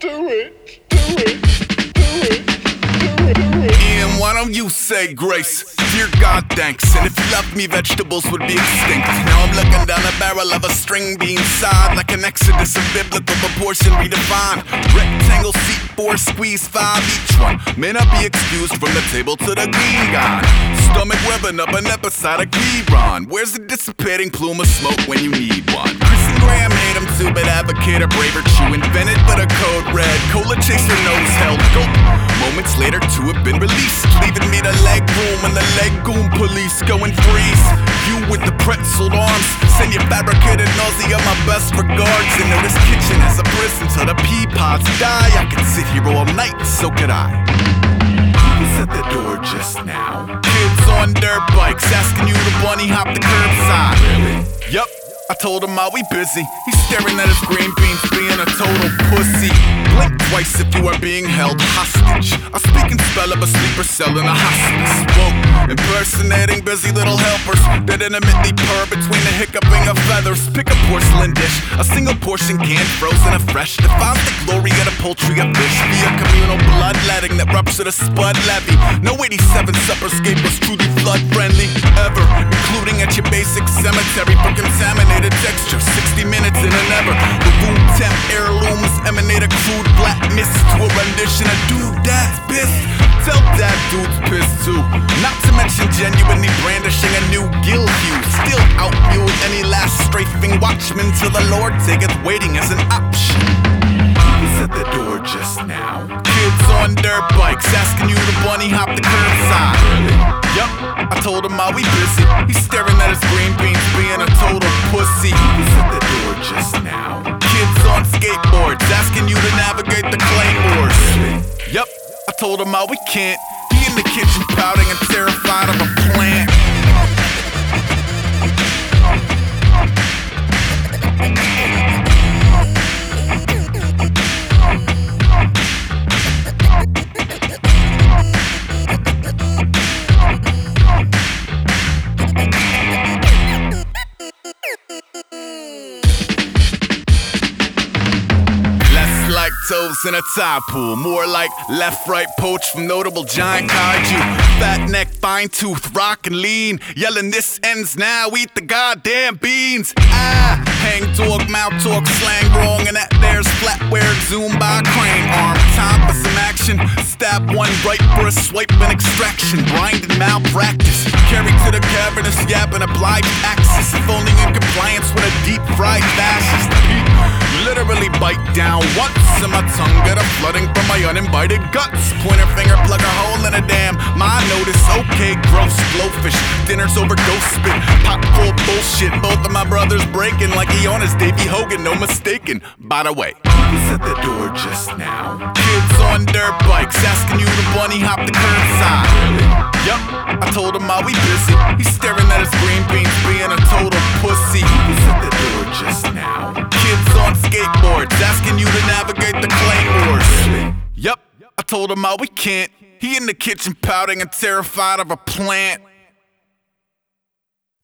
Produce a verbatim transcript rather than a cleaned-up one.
do it, do it, do it, do it, do it. Ian, why don't you say grace? Dear God, thanks. And if you loved me, vegetables would be extinct. Now I'm looking down the barrel of a string bean side, like an exodus of biblical proportion redefined. Rectangle seat four, squeeze five each one. May not be excused from the table to the green guy. Stomach rubbing up an episodic rerun. Where's the dissipating plume of smoke when you need one? Chris and Graham hate him too, but advocate a braver chew. Invented but a code red. Cola chaser nose held go. Moments later, two have been released, leaving me the leg room and the legume police going freeze. You with the pretzeled arms, send your fabricated nausea my best regards. Into this kitchen as a prison till the pea pods die. I could sit here all night, so could I. Who was at the door just now? Kids on dirt bikes asking you to bunny hop the curbside. Really? Yup. I told him I'll be busy. He's staring at his green beans, being a total pussy. Blink twice if you are being held hostage. I speak and spell of a sleeper cell in a hospice. Whoa, impersonating busy little helpers that intimately purr between the hiccuping of feathers. Pick a porcelain dish, a single portion canned, frozen afresh. Defines the glory of the poultry of fish via communal bloodletting that ruptured a spud levee. No eighty-seven supperscape was truly flood friendly ever, including at your basic cemetery for contaminated texture. Sixty minutes in an ever. The room temp heirlooms emanate a crude black mist to a rendition of dude dad's piss. Tell dad dude's pissed too. Not to mention genuinely brandishing a new gill hue. Still outmewed any last strafing watchman till the Lord taketh waiting as an option. Who was at the door just now? Kids on dirt bikes asking you to bunny hop the curbside. Really? Yup, I told him I'll be busy. He's staring at his green beans, being a total pussy. Who was at the door just now? Kids on skateboards asking you to navigate the claymores. Really? Yup, I told him how we can't. He in the kitchen pouting and terrified of a plant. Lactose in a tide pool, more like left-right poach from notable giant kaiju. Fat neck, fine tooth, rock and lean, yelling this ends now, eat the goddamn beans. Ah, hang dog, mouth talk, slang wrong, and that there's flatware zoomed by a crane arm. Time for some action, stab one right for a swipe and extraction. Blind and malpractice, carried to the cavernous yap and obliged axis. If only in compliance with a deep-fried fascist beat. Literally bite down once and my tongue get a flooding from my uninvited guts. Pointer finger plug a hole in a dam. My notice, okay, gross, blowfish. Dinner's over ghost spit, pot full bullshit. Both of my brothers breaking like he on his Davey Hogan, no mistaken. By the way, who was at the door just now? Kids on dirt bikes asking you to bunny hop the curbside. Really? Yup, I told him I'll be busy. He's staring at his green beans, being a total pussy. Who was at the door just now? Kids on skateboards asking you to navigate the claymores. Really? Yup, I told him how we can't. He in the kitchen pouting and terrified of a plant.